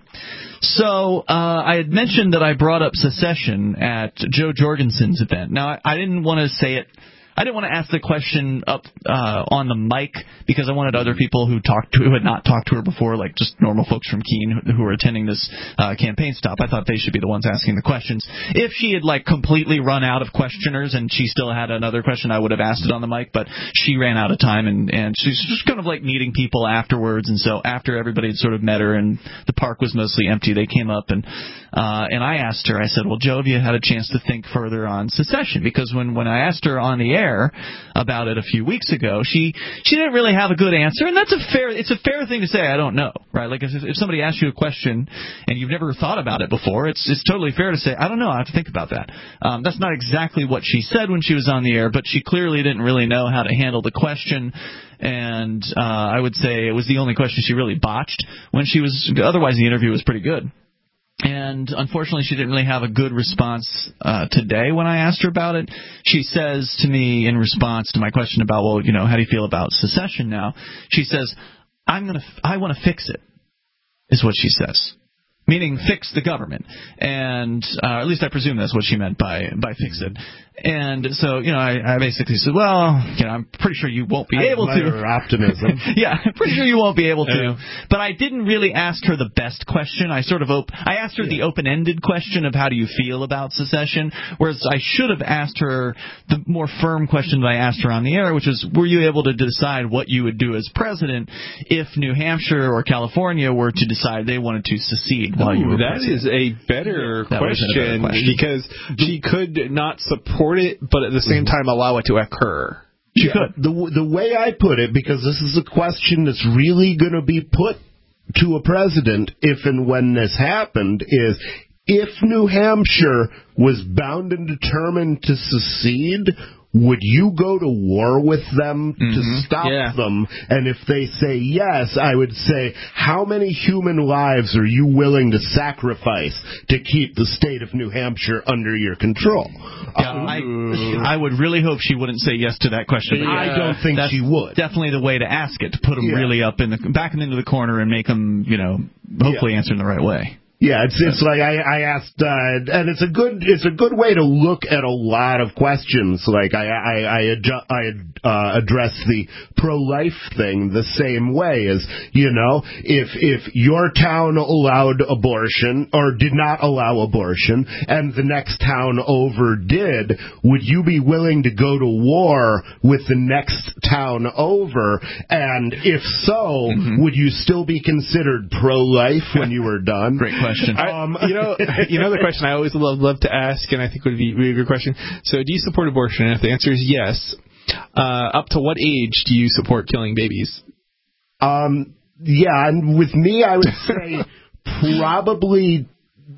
C: So uh, I had mentioned that I brought up secession at Joe Jorgensen's event. Now, I, I didn't want to say it. I didn't want to ask the question up uh, on the mic because I wanted other people who talked to, who had not talked to her before, like just normal folks from Keene who, who were attending this uh, campaign stop. I thought they should be the ones asking the questions. If she had like completely run out of questioners and she still had another question, I would have asked it on the mic. But she ran out of time, and and she's just kind of like meeting people afterwards. And so after everybody had sort of met her and the park was mostly empty, they came up and uh, and I asked her. I said, "Well, Joe, have you had a chance to think further on secession?" Because when when I asked her on the air about it a few weeks ago, she she didn't really have a good answer, and that's a fair it's a fair thing to say. I don't know, right? Like if if somebody asks you a question and you've never thought about it before, it's it's totally fair to say, I don't know, I have to think about that. Um, that's not exactly what she said when she was on the air, but she clearly didn't really know how to handle the question. And uh, I would say it was the only question she really botched when she was. Otherwise, the interview was pretty good. And unfortunately, she didn't really have a good response uh, today when I asked her about it. She says to me in response to my question about, well, you know, how do you feel about secession now? She says, I'm gonna, f- I want to fix it, is what she says. Meaning fix the government. And uh, at least I presume that's what she meant by by fix it. And so, you know, I, I basically said, well, you know, I'm pretty sure you won't be
D: I
C: able to.
D: Her optimism.
C: Yeah, I'm pretty sure you won't be able to.
D: Yeah.
C: But I didn't really ask her the best question. I sort of op- I asked her yeah. the open-ended question of how do you feel about secession, whereas I should have asked her the more firm question that I asked her on the air, which is, were you able to decide what you would do as president if New Hampshire or California were to decide they wanted to secede while
E: Ooh,
C: you were
E: that
C: president?
E: is a better,
C: That
E: question,
C: a better question
E: because she could not support it, but at the same time allow it to occur.
C: She
D: yeah,
C: could.
D: The, the way I put it, because this is a question that's really going to be put to a president if and when this happened, is if New Hampshire was bound and determined to secede, would you go to war with them mm-hmm. to stop
E: yeah.
D: them? And if they say yes, I would say, how many human lives are you willing to sacrifice to keep the state of New Hampshire under your control?
C: Yeah, um, I, I would really hope she wouldn't say yes to that question.
D: But I don't think
C: that's
D: she would.
C: Definitely the way to ask it, to put them yeah. really up in the back them into the corner and make them, you know, hopefully yeah. answer in the right way.
D: Yeah, it's it's like I, I asked, uh, and it's a good it's a good way to look at a lot of questions. Like I I I, adju- I uh, address the pro-life thing the same way as, you know, if if your town allowed abortion or did not allow abortion and the next town over did, would you be willing to go to war with the next town over? And if so, mm-hmm. would you still be considered pro-life when you were done?
C: Great question.
E: Um, you know, you know the question I always love love to ask, and I think would be, be a good question. So, do you support abortion? And if the answer is yes, uh, up to what age do you support killing babies?
D: Um, yeah, and with me, I would say probably.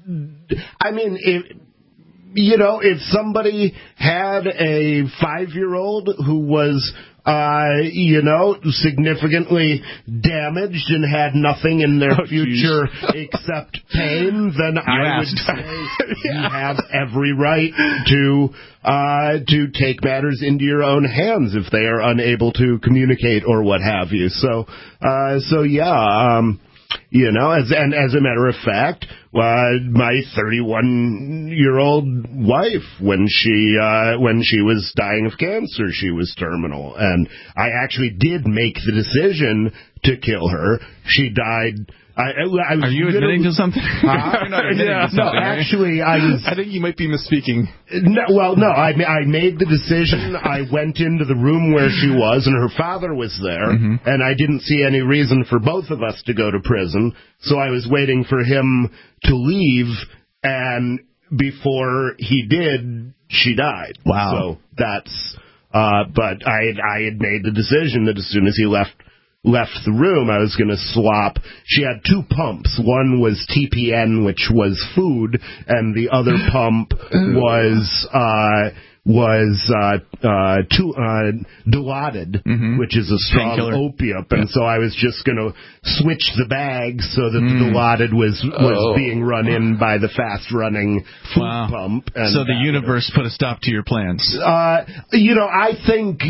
D: I mean, if you know, if somebody had a five-year-old who was. Uh, you know, significantly damaged and had nothing in their oh, future except pain, then you I asked. would say yeah. you have every right to uh, to take matters into your own hands if they are unable to communicate or what have you. So, uh, so yeah, um, you know, as and as a matter of fact, uh, my thirty-one-year-old wife, when she uh, when she was dying of cancer, she was terminal, and I actually did make the decision to kill her. She died. I, I was
C: Are you admitting to something?
D: Uh,
C: You're not admitting
D: yeah,
C: to something,
D: no, actually, I was.
E: I think you might be misspeaking.
D: No, well, no, I, I made the decision. I went into the room where she was, and her father was there, mm-hmm. and I didn't see any reason for both of us to go to prison, so I was waiting for him to leave, and before he did, she died.
C: Wow.
D: So that's, uh, but I had, I had made the decision that as soon as he left, left the room, I was going to swap. She had two pumps. One was T P N, which was food, and the other pump was uh, was uh, uh, too, uh, Dilaudid, mm-hmm. which is a strong opiate, and yeah. so I was just going to switch the bag so that mm. the Dilaudid was was oh. being run in by the fast-running food
C: wow.
D: pump. And
C: so the universe put a stop to your plans.
D: Uh, you know, I think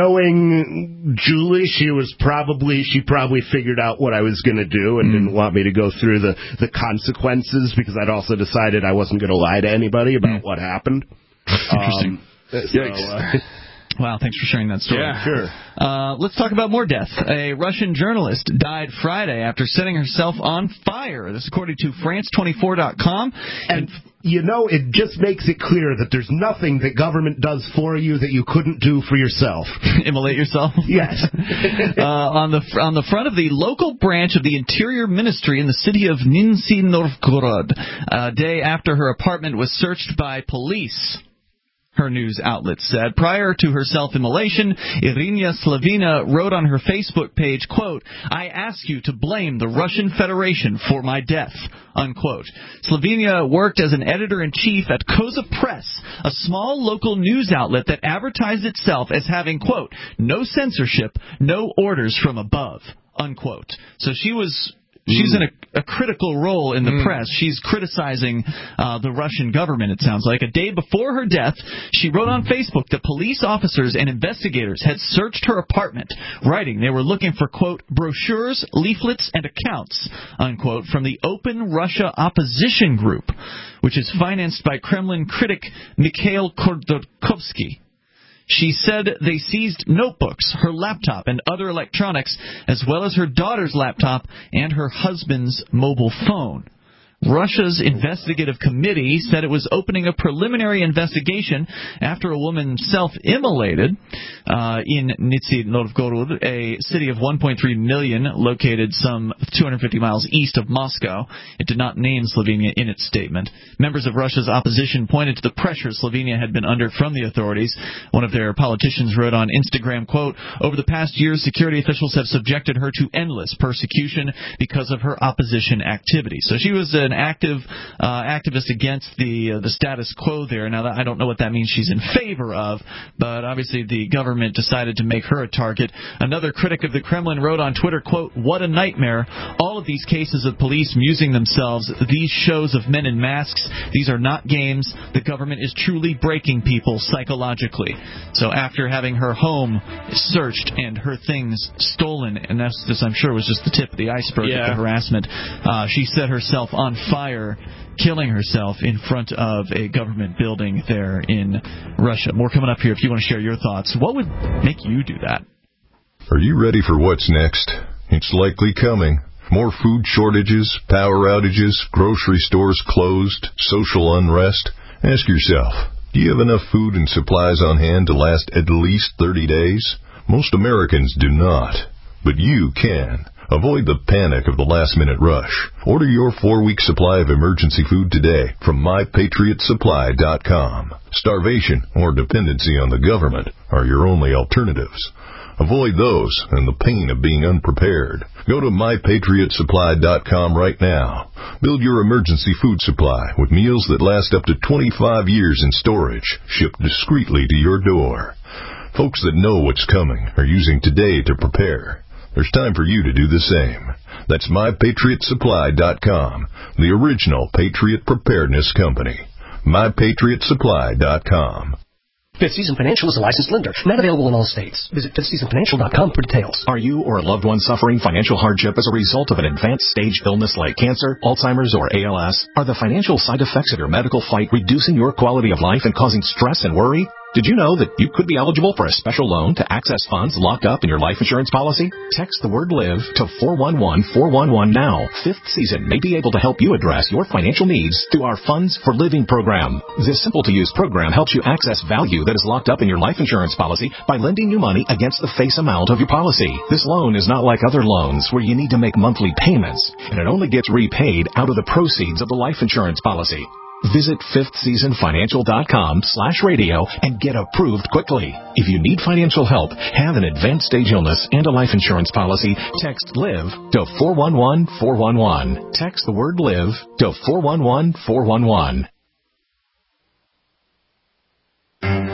D: knowing Julie, she was probably she probably figured out what I was going to do and mm. didn't want me to go through the the consequences, because I'd also decided I wasn't going to lie to anybody about mm. what happened.
C: Interesting.
D: Um, so, uh,
C: wow, thanks for sharing that story.
D: Yeah, sure.
C: Uh, let's talk about more death. A Russian journalist died Friday after setting herself on fire. This according to France twenty-four dot com.
D: And, you know, it just makes it clear that there's nothing that government does for you that you couldn't do for yourself.
C: Immolate yourself?
D: Yes.
C: uh, on the on the front of the local branch of the Interior Ministry in the city of Nizhny Novgorod, a day after her apartment was searched by police, her news outlet said. Prior to her self-immolation, Irina Slavina wrote on her Facebook page, quote, "I ask you to blame the Russian Federation for my death," unquote. Slavina worked as an editor-in-chief at Koza Press, a small local news outlet that advertised itself as having, quote, "no censorship, no orders from above," unquote. So she was... She's in a, a critical role in the mm. press. She's criticizing uh, the Russian government, it sounds like. A day before her death, she wrote on Facebook that police officers and investigators had searched her apartment, writing they were looking for, quote, "brochures, leaflets, and accounts," unquote, from the Open Russia Opposition Group, which is financed by Kremlin critic Mikhail Khodorkovsky. She said they seized notebooks, her laptop, and other electronics, as well as her daughter's laptop and her husband's mobile phone. Russia's investigative committee said it was opening a preliminary investigation after a woman self-immolated uh, in Nizhny Novgorod, a city of one point three million located some two hundred fifty miles east of Moscow. It did not name Slovenia in its statement. Members of Russia's opposition pointed to the pressure Slovenia had been under from the authorities. One of their politicians wrote on Instagram, quote, "Over the past years, security officials have subjected her to endless persecution because of her opposition activities." So she was an active uh, activist against the uh, the status quo there. Now, I don't know what that means she's in favor of, but obviously the government decided to make her a target. Another critic of the Kremlin wrote on Twitter, quote, "What a nightmare. All of these cases of police musing themselves, these shows of men in masks, these are not games. The government is truly breaking people psychologically." So after having her home searched and her things stolen, and that's, this I'm sure was just the tip of the iceberg yeah. of the harassment, uh, she set herself on fire, killing herself in front of a government building there in Russia. More coming up here if you want to share your thoughts. What would make you do that?
S: Are you ready for what's next? It's likely coming. More food shortages, power outages, grocery stores closed, social unrest. Ask yourself, do you have enough food and supplies on hand to last at least thirty days? Most Americans do not, but you can. Avoid the panic of the last-minute rush. Order your four-week supply of emergency food today from my patriot supply dot com. Starvation or dependency on the government are your only alternatives. Avoid those and the pain of being unprepared. Go to my patriot supply dot com right now. Build your emergency food supply with meals that last up to twenty-five years in storage, shipped discreetly to your door. Folks that know what's coming are using today to prepare. There's time for you to do the same. That's my patriot supply dot com, the original Patriot Preparedness Company. my patriot supply dot com.
T: Fifth Season Financial is a licensed lender, not available in all states. Visit fifth season financial dot com for details.
U: Are you or a loved one suffering financial hardship as a result of an advanced stage illness like cancer, Alzheimer's, or A L S? Are the financial side effects of your medical fight reducing your quality of life and causing stress and worry? Did you know that you could be eligible for a special loan to access funds locked up in your life insurance policy? Text the word LIVE to four one one four one one now. Fifth Season may be able to help you address your financial needs through our Funds for Living program. This simple-to-use program helps you access value that is locked up in your life insurance policy by lending you money against the face amount of your policy. This loan is not like other loans where you need to make monthly payments, and it only gets repaid out of the proceeds of the life insurance policy. Visit fifth season financial dot com slash radio and get approved quickly. If you need financial help, have an advanced stage illness, and a life insurance policy, text LIVE to four one one four one one. Text the word LIVE to four one one four one one.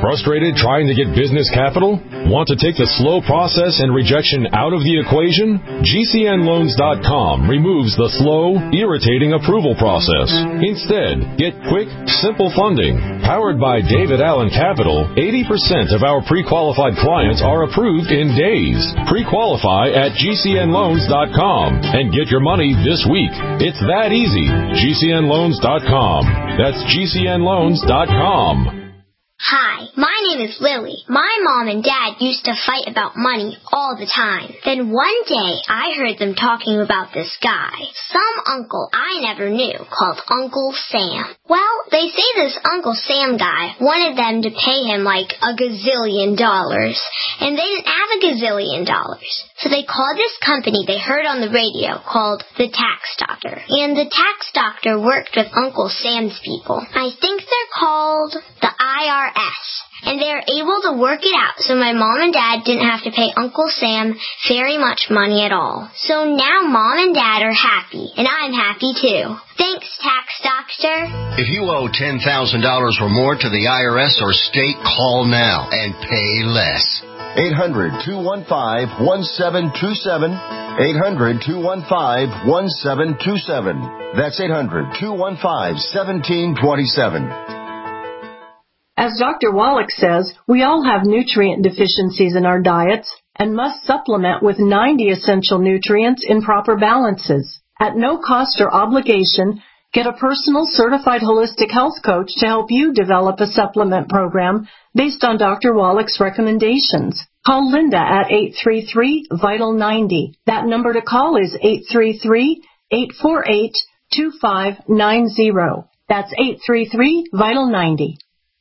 B: Frustrated trying to get business capital? Want to take the slow process and rejection out of the equation? G C N loans dot com removes the slow, irritating approval process. Instead, get quick, simple funding. Powered by David Allen Capital, eighty percent of our pre-qualified clients are approved in days. Pre-qualify at G C N loans dot com and get your money this week. It's that easy. G C N loans dot com. That's G C N loans dot com.
V: Hi, my name is Lily. My mom and dad used to fight about money all the time. Then one day, I heard them talking about this guy, some uncle I never knew, called Uncle Sam. Well, they say this Uncle Sam guy wanted them to pay him like a gazillion dollars, and they didn't have a gazillion dollars. So they called this company they heard on the radio called the Tax Doctor. And the Tax Doctor worked with Uncle Sam's people. I think they're called the I R S. And they were able to work it out so my mom and dad didn't have to pay Uncle Sam very much money at all. So now mom and dad are happy, and I'm happy too. Thanks, Tax Doctor.
W: If you owe ten thousand dollars or more to the I R S or state, call now and pay less.
X: eight hundred, two one five, one seven two seven. eight hundred, two one five, one seven two seven. That's eight hundred, two one five, one seven two seven.
Y: As Doctor Wallach says, we all have nutrient deficiencies in our diets and must supplement with ninety essential nutrients in proper balances. At no cost or obligation, get a personal certified holistic health coach to help you develop a supplement program based on Doctor Wallach's recommendations. Call Linda at eight three three, vital ninety. That number to call is eight three three, eight four eight, two five nine zero. That's eight three three, vital ninety.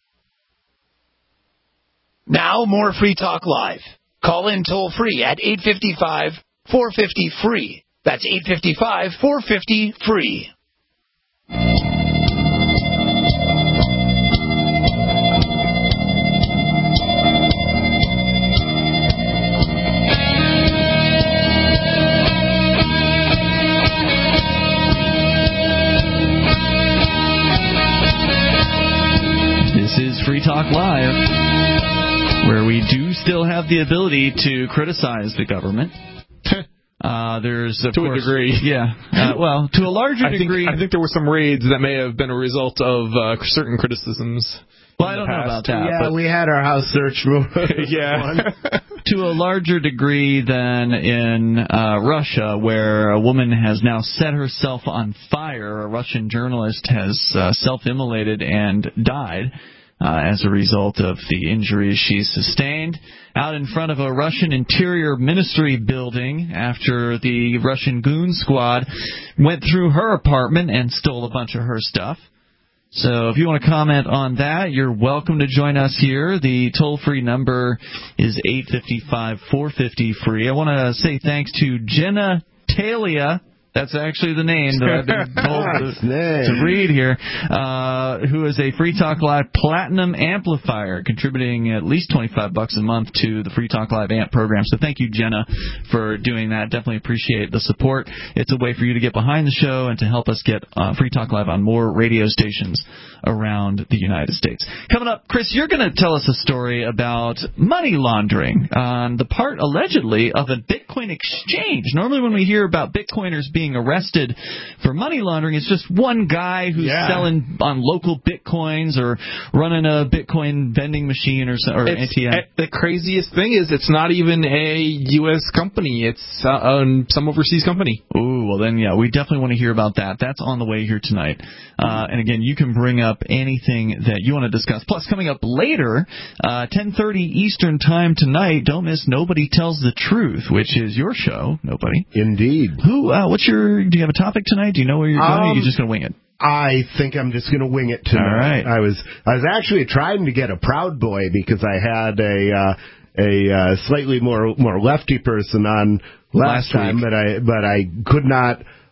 M: Now more Free Talk Live. Call in toll free at eight five five, four five zero, free. That's eight five five, four five zero, free.
C: This is Free Talk Live, where we do still have the ability to criticize the government. Uh, there's, of
E: to
C: course,
E: a degree.
C: Yeah. Uh, well, to a larger
E: I
C: degree.
E: Think, I think there were some raids that may have been a result of uh, certain criticisms.
C: Well, I don't know about that.
D: Yeah,
C: but
D: we had our house search move.
E: Yeah.
C: To a larger degree than in uh, Russia, where a woman has now set herself on fire. A Russian journalist has uh, self-immolated and died. Uh, as a result of the injuries she sustained out in front of a Russian Interior Ministry building after the Russian goon squad went through her apartment and stole a bunch of her stuff. So if you want to comment on that, you're welcome to join us here. The toll-free number is eight five five, four five zero, free. I want to say thanks to Jenna Talia. That's actually the name that I've been told to, to read here, uh, who is a Free Talk Live Platinum Amplifier, contributing at least twenty-five bucks a month to the Free Talk Live Amp program. So thank you, Jenna, for doing that. Definitely appreciate the support. It's a way for you to get behind the show and to help us get uh, Free Talk Live on more radio stations around the United States. Coming up, Chris, you're going to tell us a story about money laundering on the part, allegedly, of a Bitcoin exchange. Normally when we hear about Bitcoiners being arrested for money laundering, it's just one guy who's yeah. selling on local Bitcoins or running a Bitcoin vending machine or, or A T M.
E: The craziest thing is it's not even a U S company. It's uh, um, some overseas company.
C: Ooh, well then, yeah, we definitely want to hear about that. That's on the way here tonight. Uh, and again, you can bring up anything that you want to discuss. Plus, coming up later, uh, ten thirty Eastern Time tonight, don't miss Nobody Tells the Truth, which is your show, Nobody.
D: Indeed.
C: Who? Uh, what's your? Do you have a topic tonight? Do you know where you're going? Um, or are you just going to wing it?
D: I think I'm just going to wing it tonight.
C: All right.
D: I was I was actually trying to get a Proud Boy because I had a uh, a uh, slightly more more lefty person on last, last time, but I but I could not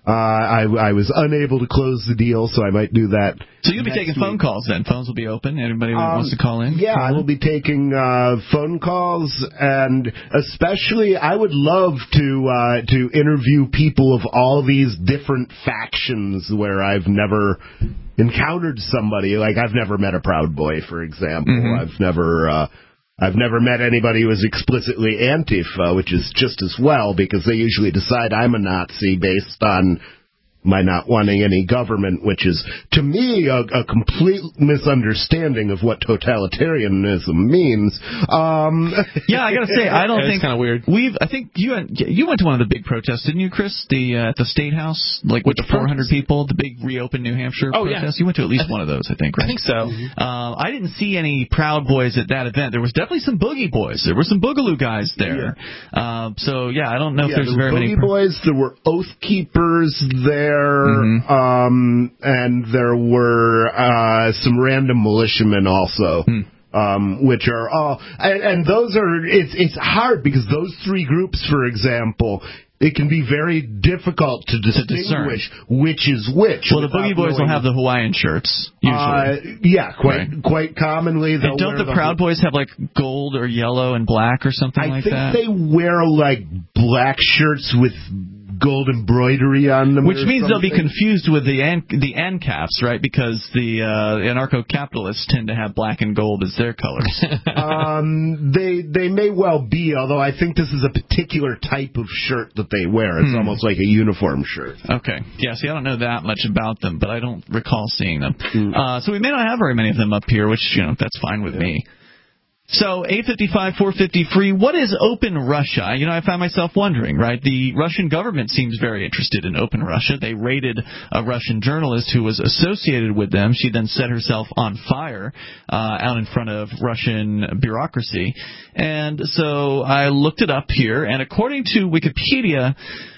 D: Uh, I, I was unable to close the deal, so I might do that.
C: So you'll be taking
D: week.
C: phone calls then. Phones will be open. Anybody that
D: um,
C: wants to call in?
D: Yeah, I will be taking uh, phone calls, and especially I would love to uh, to interview people of all these different factions where I've never encountered somebody. Like I've never met a Proud Boy, for example. Mm-hmm. I've never. Uh, I've never met anybody who is explicitly Antifa, which is just as well, because they usually decide I'm a Nazi based on my not wanting any government, which is, to me, a, a complete misunderstanding of what totalitarianism means. Um,
C: yeah, I gotta say, I don't
E: yeah,
C: think
E: it's kind of weird.
C: We've, I think you you went to one of the big protests, didn't you, Chris? The uh, at the State House, like with the four hundred people, the big Reopen New Hampshire
E: oh,
C: protest.
E: Yeah.
C: You went to at least one of those, I think, right?
E: I think so.
C: Mm-hmm. Uh, I didn't see any Proud Boys at that event. There was definitely some Boogie Boys. There were some Boogaloo guys there. Yeah. Uh, so yeah, I don't know
D: yeah,
C: if there's
D: there
C: very
D: Boogie
C: many
D: Boys. There were Oath Keepers there.
C: Mm-hmm.
D: Um, and there were uh, some random militiamen also,
C: hmm.
D: um, which are all, and, and those are, it's it's hard because those three groups, for example, it can be very difficult to distinguish to which is which.
C: Well, the Boogie Boys will have the Hawaiian shirts, usually.
D: Uh, yeah, quite
C: right.
D: quite commonly.
C: And don't the, the Proud Boys have, like, gold or yellow and black or something
D: I
C: like that?
D: I think they wear, like, black shirts with gold embroidery on them,
C: which means they'll be confused with the an- the ANCAPs, right? Because the uh, anarcho-capitalists tend to have black and gold as their colors.
D: um, they they may well be, although I think this is a particular type of shirt that they wear. It's hmm. almost like a uniform shirt.
C: Okay. Yeah, see, I don't know that much about them, but I don't recall seeing them. Hmm. Uh, so we may not have very many of them up here, which, you know, that's fine with yeah. me. So, eight fifty-five, four fifty free, what is Open Russia? You know, I found myself wondering, right? The Russian government seems very interested in Open Russia. They raided a Russian journalist who was associated with them. She then set herself on fire uh, out in front of Russian bureaucracy. And so I looked it up here, and according to Wikipedia,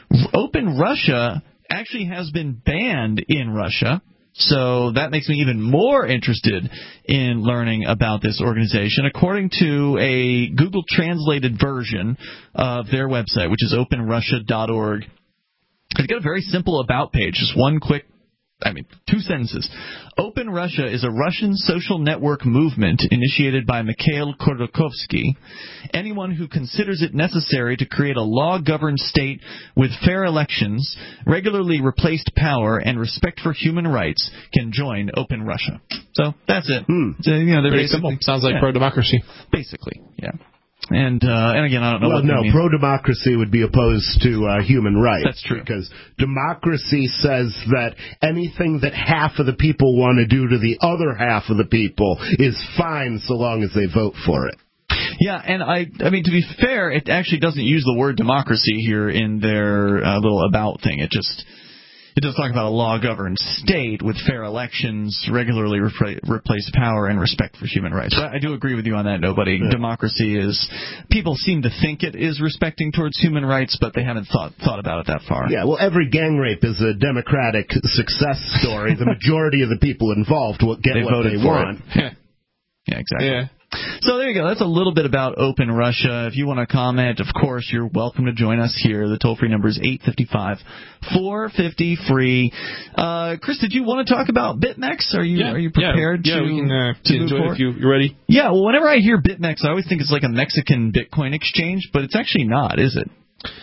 C: Open Russia actually has been banned in Russia. So that makes me even more interested in learning about this organization. According to a Google translated version of their website, which is open russia dot org, they've got a very simple about page, just one quick, I mean, two sentences. Open Russia is a Russian social network movement initiated by Mikhail Khodorkovsky. Anyone who considers it necessary to create a law-governed state with fair elections, regularly replaced power, and respect for human rights can join Open Russia. So that's it.
D: Hmm.
C: So, you know, they're
E: very simple. Sounds like yeah. pro-democracy.
C: Basically, yeah. And uh, and again, I don't know
D: well,
C: what
D: no,
C: mean.
D: pro-democracy would be opposed to uh, human rights.
C: That's true.
D: Because democracy says that anything that half of the people want to do to the other half of the people is fine so long as they vote for it.
C: Yeah, and I I mean, to be fair, it actually doesn't use the word democracy here in their uh, little about thing. It just... It does talk about a law-governed state with fair elections, regularly repra- replace power, and respect for human rights. But I do agree with you on that, nobody. Yeah. Democracy is... People seem to think it is respecting towards human rights, but they haven't thought thought about it that far.
D: Yeah, well, every gang rape is a democratic success story. The majority of the people involved will get
C: they
D: what they want.
C: yeah, exactly.
E: Yeah.
C: So there you go. That's a little bit about Open Russia. If you want to comment, of course, you're welcome to join us here. The toll-free number is eight five five, four five zero, free. Uh, Chris, did you want to talk about BitMEX? Are you
E: yeah,
C: are you prepared
E: yeah,
C: to,
E: yeah, we can, uh,
C: to
E: enjoy
C: move forward?
E: If you, you're ready.
C: Yeah, well, whenever I hear BitMEX, I always think it's like a Mexican Bitcoin exchange, but it's actually not, is it?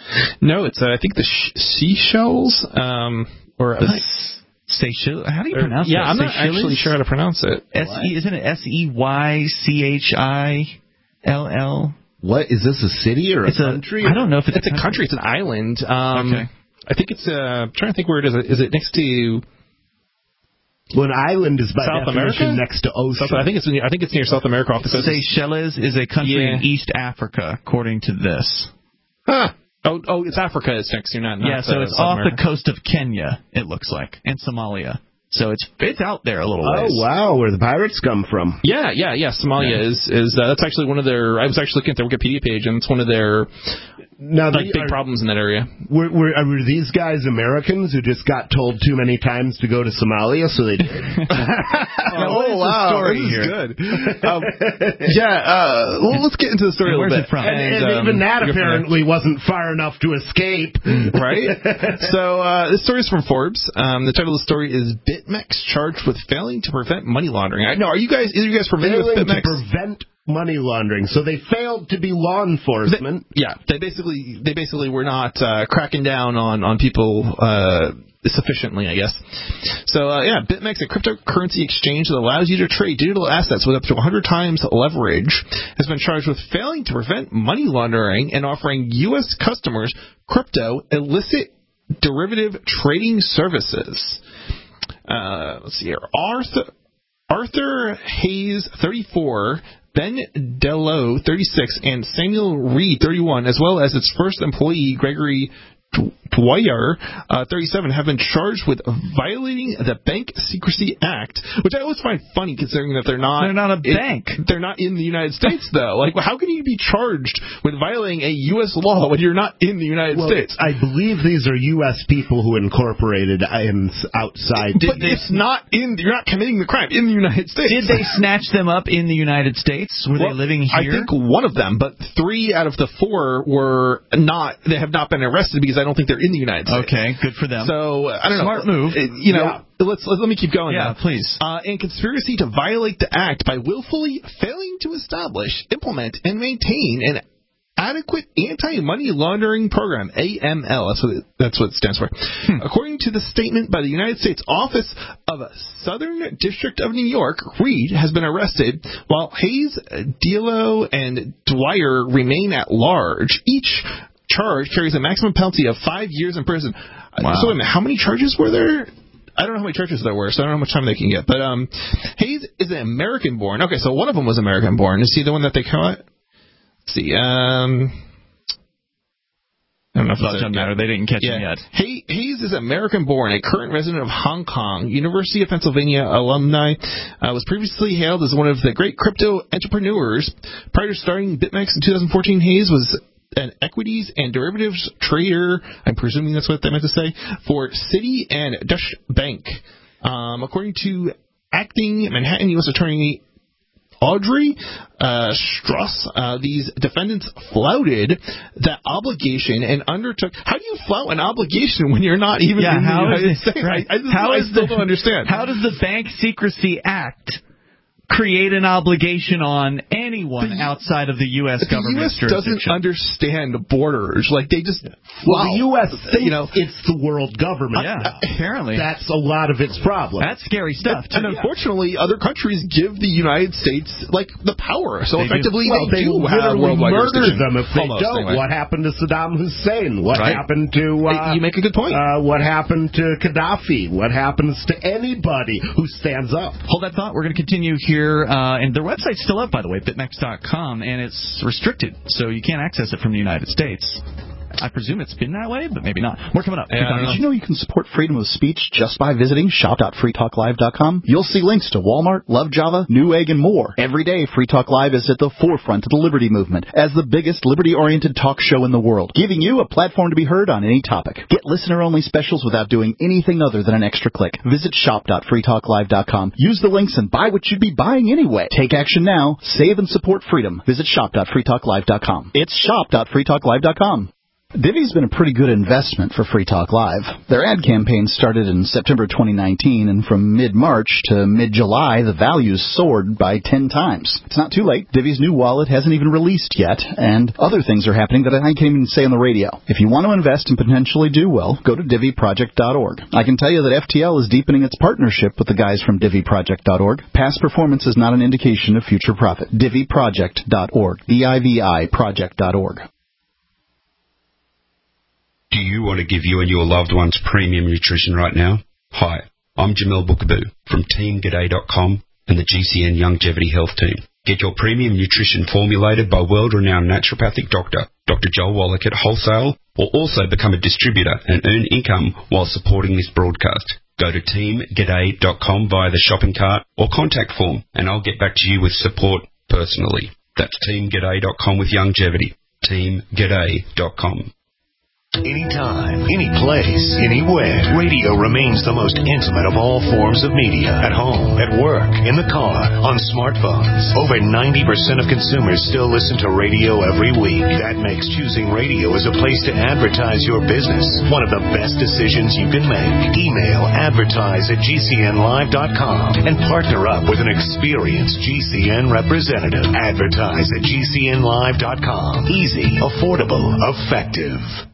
E: No, it's, uh, I think the sh- seashells, um, or...
C: The s- Seychelles? How do you pronounce
E: yeah,
C: that?
E: Yeah, I'm not
C: Seychelles?
E: actually sure how to pronounce it.
C: S E, isn't it S E Y C H I L L?
D: What? Is this a city or a
C: it's
D: country?
C: A, I don't know if it's,
E: it's a country. country. It's an island. Um,
C: okay.
E: I think it's, uh, I'm trying to think where it is. Is it next to...
D: Well, an island is by
E: South
D: definition
E: America?
D: next to ocean.
E: South, I think it's near, I think it's near South America. Off the coast.
C: Seychelles is a country
E: yeah.
C: in East Africa, according to this.
E: Huh. Oh, oh, it's Africa. It's next. You're not. not
C: yeah, so
E: uh,
C: it's
E: South
C: off
E: America.
C: the coast of Kenya. It looks like, and Somalia. So it's it's out there a little ways.
D: Oh wow, where the pirates come from?
E: Yeah, yeah, yeah. Somalia yeah. is is uh, that's actually one of their. I was actually looking at their Wikipedia page, and it's one of their
D: now
E: like
D: the,
E: big
D: are,
E: problems in that area.
D: Were, were, were these guys Americans who just got told too many times to go to Somalia, so they did?
E: oh, wow. This is
C: here?
E: good. Um, yeah, uh, well, let's get into the story
C: and
E: a little
C: where's
E: bit.
C: It from?
D: And, and,
E: and
D: and
E: um,
D: even that apparently wasn't far enough to escape.
E: Right? So uh, this story is from Forbes. Um, the title of the story is BitMEX charged with failing to prevent money laundering. I know. Are you guys? Are you guys familiar
D: Failing
E: with BitMEX?
D: to prevent money laundering. So they failed to be law enforcement.
E: They, yeah, they basically they basically were not uh, cracking down on on people uh, sufficiently, I guess. So uh, yeah, BitMEX, a cryptocurrency exchange that allows you to trade digital assets with up to one hundred times leverage, has been charged with failing to prevent money laundering and offering U S customers crypto illicit derivative trading services. Uh, let's see here. Arthur Arthur Hayes, thirty-four. Ben Dello, thirty-six, and Samuel Reed, thirty-one, as well as its first employee, Gregory Dwyer, uh, thirty-seven, have been charged with violating the Bank Secrecy Act, which I always find funny considering that they're not...
C: They're not a
E: in,
C: bank.
E: They're not in the United States, though. Like, how can you be charged with violating a U S law when you're not in the United
D: well,
E: States?
D: I believe these are U S people who incorporated in outside.
E: But it's not in... You're not committing the crime in the United States.
C: Did they snatch them up in the United States? Were
E: well,
C: they living here?
E: I think one of them, but three out of the four were not... They have not been arrested because I don't think they're in the United States.
C: Okay, good for them.
E: So, I don't
C: Smart
E: know.
C: move.
E: You know,
C: yeah.
E: let's, let, let me keep going.
C: Yeah,
E: now.
C: please.
E: Uh, in conspiracy to violate the act by willfully failing to establish, implement, and maintain an adequate anti-money laundering program, A M L. That's what it, that's what it stands for. Hmm. According to the statement by the United States Office of Southern District of New York, Reed has been arrested while Hayes, Diallo, and Dwyer remain at large. Each charge carries a maximum penalty of five years in prison.
C: Wow.
E: So wait a minute, how many charges were there? I don't know how many charges there were, so I don't know how much time they can get. But um, Hayes is an American-born. Okay, so one of them was American-born. Is he the one that they caught? Let's see. Um, I don't know if
C: it doesn't matter. They didn't catch
E: yeah.
C: him yet.
E: Hay, Hayes is American-born, a current resident of Hong Kong, University of Pennsylvania alumni. Uh, was previously hailed as one of the great crypto entrepreneurs. Prior to starting BitMEX in two thousand fourteen, Hayes was an equities and derivatives trader, I'm presuming that's what they meant to say, for Citi and Deutsche Bank. Um, according to acting Manhattan U S Attorney Audrey uh, Strauss, uh, these defendants flouted that obligation and undertook... How do you flout an obligation when you're not even
C: yeah,
E: in the
C: how
E: United
C: is
E: States?
C: It, right.
E: I, I,
C: how
E: I
C: is
E: still
C: the,
E: don't understand.
C: How does the Bank Secrecy Act create an obligation on anyone the, outside of the U S government?
E: The U S doesn't understand borders. Like, they just...
D: Well,
E: wow.
D: the U S thinks
E: you know,
D: it's the world government.
C: Yeah, apparently.
D: That's a lot of its problem.
C: That's scary stuff, too.
E: And unfortunately, yeah. other countries give the United States, like, the power. So
C: they
E: effectively,
D: do. Well,
E: they,
D: they
E: do have worldwide
D: murder them if they
E: Almost,
D: don't.
E: anyway.
D: What happened to Saddam Hussein? What
E: right.
D: happened to... Uh,
E: you make a good point.
D: Uh, what happened to Gaddafi? What happens to anybody who stands up?
C: Hold that thought. We're going to continue here. Uh, and their website's still up, by the way, bitmex dot com, and it's restricted, so you can't access it from the United States. I presume it's been that way, but maybe not. More coming up.
F: Yeah, did you know you can support freedom of speech just by visiting shop dot free talk live dot com? You'll see links to Walmart, Love Java, Newegg, and more. Every day, Free Talk Live is at the forefront of the liberty movement as the biggest liberty-oriented talk show in the world, giving you a platform to be heard on any topic. Get listener-only specials without doing anything other than an extra click. Visit shop dot free talk live dot com. Use the links and buy what you'd be buying anyway. Take action now. Save and support freedom. Visit shop dot free talk live dot com. It's shop dot free talk live dot com. Divvy's been a pretty good investment for Free Talk Live. Their ad campaign started in September twenty nineteen, and from mid-March to mid-July, the values soared by ten times. It's not too late. Divvy's new wallet hasn't even released yet, and other things are happening that I can't even say on the radio. If you want to invest and potentially do well, go to divvy project dot org. I can tell you that F T L is deepening its partnership with the guys from divvy project dot org. Past performance is not an indication of future profit. divvy project dot org. D I V I project dot org.
G: Do you want to give you and your loved ones premium nutrition right now? Hi, I'm Jamil Bookaboo from team g'day dot com and the G C N Longevity Health Team. Get your premium nutrition formulated by world-renowned naturopathic doctor, Doctor Joel Wallach at wholesale, or also become a distributor and earn income while supporting this broadcast. Go to team g'day dot com via the shopping cart or contact form, and I'll get back to you with support personally. That's team g'day dot com with longevity. team g'day dot com.
H: Anytime, any place, anywhere, radio remains the most intimate of all forms of media. At home, at work, in the car, on smartphones. Over ninety percent of consumers still listen to radio every week. That makes choosing radio as a place to advertise your business one of the best decisions you can make. Email advertise at G C N live dot com and partner up with an experienced G C N representative. Advertise at G C N live dot com. Easy, affordable, effective.